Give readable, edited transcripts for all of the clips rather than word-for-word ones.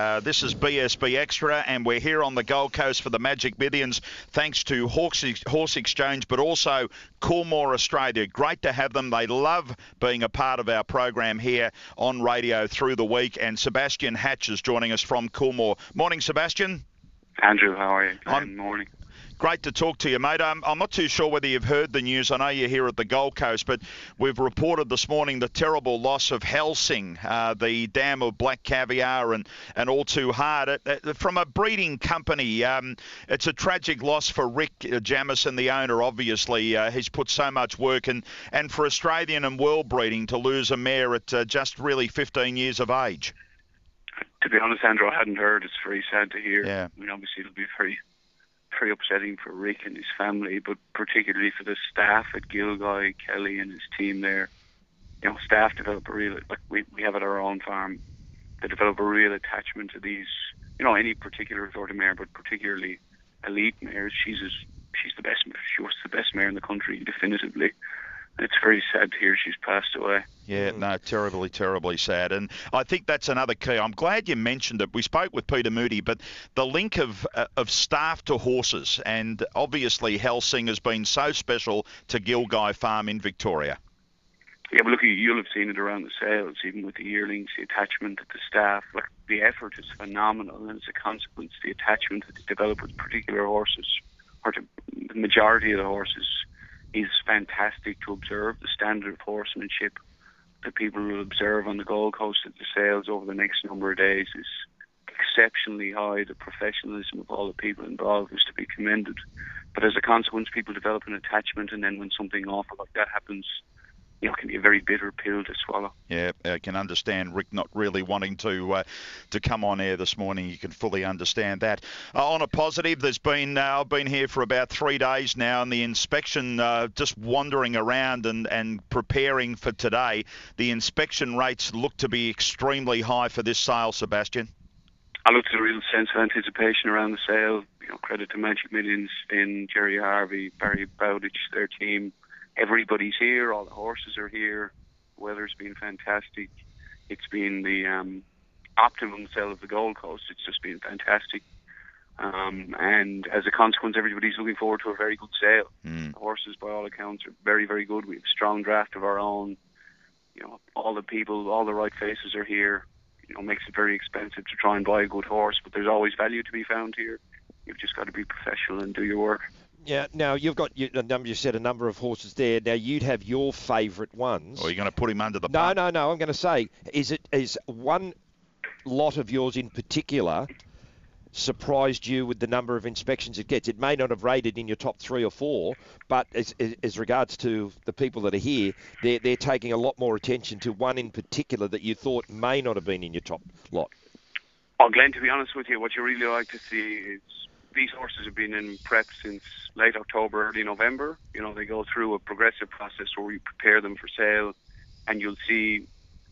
This is BSB Extra, and we're here on the Gold Coast for the Magic Millions, thanks to Horse Exchange, but also Coolmore Australia. Great to have them. They love being a part of our program here on radio through the week. And Sebastian Hatch is joining us from Coolmore. Morning, Sebastian. Andrew, how are you? Good morning. Great to talk to you, mate. I'm not too sure whether you've heard the news. I know you're here at the Gold Coast, but we've reported this morning the terrible loss of Helsing, the dam of black caviar and all too hard. From a breeding company, it's a tragic loss for Rick Jamison, the owner, obviously. He's put so much work in, and for Australian and world breeding to lose a mare at just really 15 years of age. To be honest, Andrew, I hadn't heard. It's very sad to hear. Yeah. I mean, obviously it'll be very upsetting for Rick and his family, but particularly for the staff at Gilguy, Kelly and his team there. You know, staff develop a real, like we have at our own farm, they develop a real attachment to these, you know, any particular sort of mare, but particularly elite mares. She's the best. She was the best mare in the country, definitively. And it's very sad to hear she's passed away. Yeah, no, terribly, terribly sad. And I think that's another key. I'm glad you mentioned it. We spoke with Peter Moody, but the link of staff to horses, and obviously Helsing has been so special to Gilguy Farm in Victoria. Yeah, but look, you'll have seen it around the sales, even with the yearlings, the attachment to the staff. Like, the effort is phenomenal, and as a consequence, the attachment that they develop with particular horses, or to the majority of the horses, is fantastic to observe. The standard of horsemanship that people will observe on the Gold Coast at the sales over the next number of days is exceptionally high. The professionalism of all the people involved is to be commended. But as a consequence, people develop an attachment, and then when something awful like that happens, you know, it can be a very bitter pill to swallow. Yeah, I can understand Rick not really wanting to come on air this morning. You can fully understand that. On a positive, there's been I've been here for about 3 days now, and the inspection, just wandering around and preparing for today, the inspection rates look to be extremely high for this sale, Sebastian. I looked at a real sense of anticipation around the sale. You know, credit to Magic Millions, Finn, Jerry Harvey, Barry Bowditch, their team. Everybody's here. All the horses are here. The weather's been fantastic. It's been the optimum sale of the Gold Coast. It's just been fantastic. And as a consequence, everybody's looking forward to a very good sale. The horses, by all accounts, are very, very good. We have a strong draft of our own. You know, all the people, all the right faces are here. You know, makes it very expensive to try and buy a good horse, but there's always value to be found here. You've just got to be professional and do your work. Yeah, now you've got you said a number of horses there. Now you'd have your favourite ones. Or are you going to put him under the pump? No. I'm going to say, is one lot of yours in particular surprised you with the number of inspections it gets? It may not have rated in your top 3 or 4, but as regards to the people that are here, they're taking a lot more attention to one in particular that you thought may not have been in your top lot. Oh, Glenn, to be honest with you, what you really like to see is these horses have been in prep since late October, early November. You know, they go through a progressive process where we prepare them for sale, and you'll see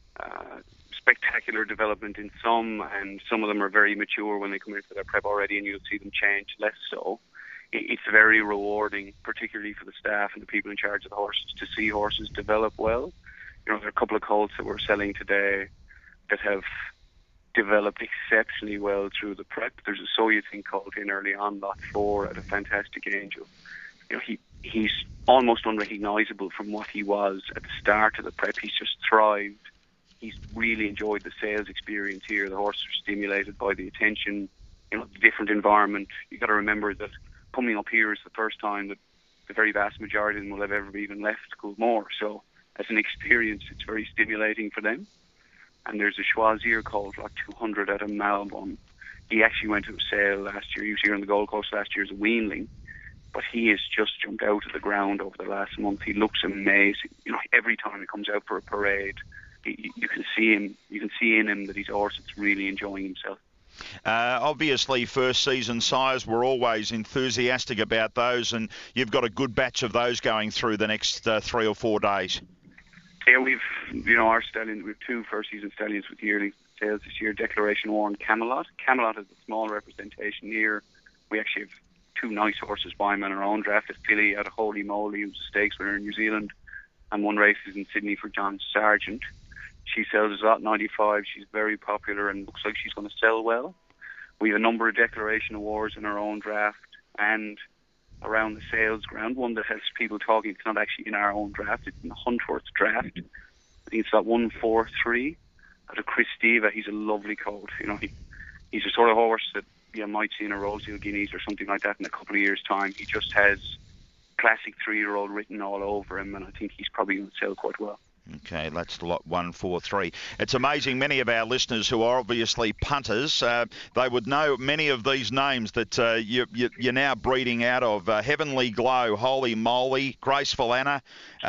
spectacular development in some, and some of them are very mature when they come in for their prep already, and you'll see them change less so. It's very rewarding, particularly for the staff and the people in charge of the horses, to see horses develop well. You know, there are a couple of colts that we're selling today that have developed exceptionally well through the prep. There's a Soyatin colt in early on, lot 4, at a fantastic angel. You know, he's almost unrecognisable from what he was at the start of the prep. He's just thrived. He's really enjoyed the sales experience here. The horses are stimulated by the attention, you know, the different environment. You've got to remember that coming up here is the first time that the very vast majority of them will have ever even left Coolmore. So as an experience, it's very stimulating for them. And there's a Choisir colt, like 200 out of Malbon. He actually went to a sale last year. He was here on the Gold Coast last year as a weanling. But he has just jumped out of the ground over the last month. He looks amazing. You know, every time he comes out for a parade, you can see him. You can see in him that he's a horse that's really enjoying himself. Obviously, first season sires, we're always enthusiastic about those, and you've got a good batch of those going through the next 3 or 4 days. Yeah, our stallions, we have 2 first season stallions with yearly sales this year. Declaration War and Camelot. Camelot is a small representation here. We actually have 2 nice horses by him in our own draft. A filly out of Holy Moly, who's a stakes winner in New Zealand, and 1 race is in Sydney for John Sargent. She sells a lot 95. She's very popular and looks like she's going to sell well. We have a number of declaration awards in our own draft and around the sales ground. One that has people talking, it's not actually in our own draft, it's in the Huntworth draft. I think it's that 143 out of Chris Diva. He's a lovely colt. He's a sort of horse that you might see in a Rosehill Guineas or something like that in a couple of years' time. He just has classic 3-year-old written all over him, and I think he's probably going to sell quite well. Okay, that's lot 143. It's amazing. Many of our listeners who are obviously punters, they would know many of these names that you're now breeding out of. Heavenly Glow, Holy Moly, Graceful Anna,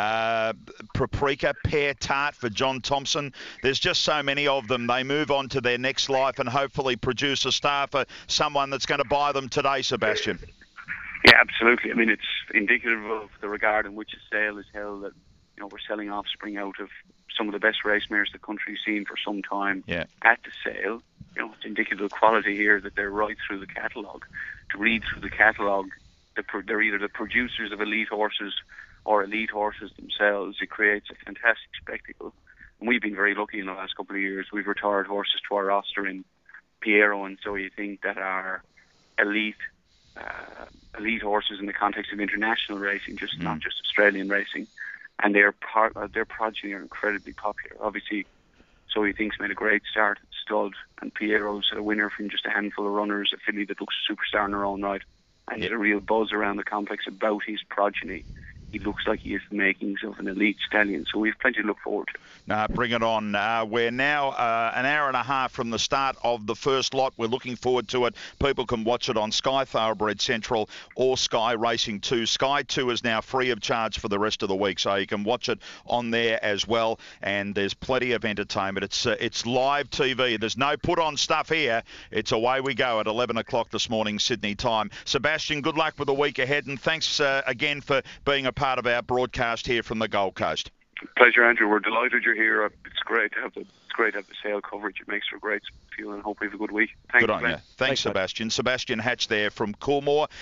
Paprika, Pear Tart for John Thompson. There's just so many of them. They move on to their next life and hopefully produce a star for someone that's going to buy them today, Sebastian. Yeah, absolutely. I mean, it's indicative of the regard in which a sale is held, that we're selling offspring out of some of the best race mares the country's seen for some time at the sale. It's indicative of quality here that they're right through the catalogue. To read through the catalogue, they're either the producers of elite horses or elite horses themselves. It creates a fantastic spectacle. And we've been very lucky in the last couple of years. We've retired horses to our roster in Piero and So You Think that are elite horses in the context of international racing, not just Australian racing. And their progeny are incredibly popular. Obviously, So He Think's made a great start at stud, and Piero's a winner from just a handful of runners, a filly that looks a superstar in her own right. And there's a real buzz around the complex about his progeny. He looks like he has the makings of an elite stallion, so we have plenty to look forward to. Bring it on. We're now an hour and a half from the start of the first lot. We're looking forward to it. People can watch it on Sky Thoroughbred Central or Sky Racing 2. Sky 2 is now free of charge for the rest of the week, so you can watch it on there as well. And there's plenty of entertainment. It's live TV. There's no put-on stuff here. It's away we go at 11 o'clock this morning, Sydney time. Sebastian, good luck with the week ahead, and thanks again for being a part of our broadcast here from the Gold Coast. Pleasure, Andrew. We're delighted you're here. It's great to have the sale coverage. It makes for a great feel, and hope you have a good week. Thanks, good on you. Thanks, Sebastian. Sebastian Hatch there from Coolmore.